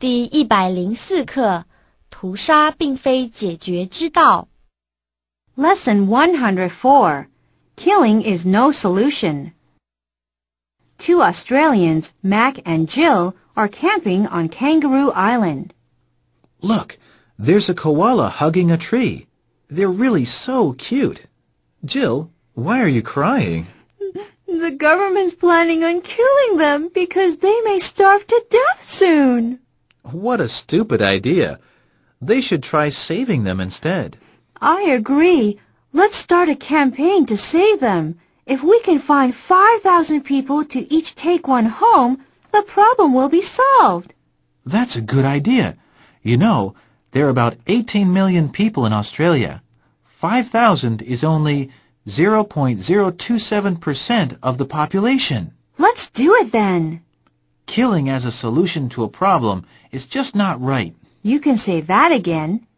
第104课，屠杀并非解决之道。 Lesson 104. Killing is no solution. Two Australians, Mac and Jill, are camping on Kangaroo Island. Look, there's a koala hugging a tree. They're really so cute. Jill, why are you crying? The government's planning on killing them because they may starve to death soon. What a stupid idea. They should try saving them instead. I agree. Let's start a campaign to save them. If we can find 5,000 people to each take one home, the problem will be solved. That's a good idea. You know, there are about 18 million people in Australia. 5,000 is only 0.027% of the population. Let's do it then. Killing as a solution to a problem is just not right. You can say that again.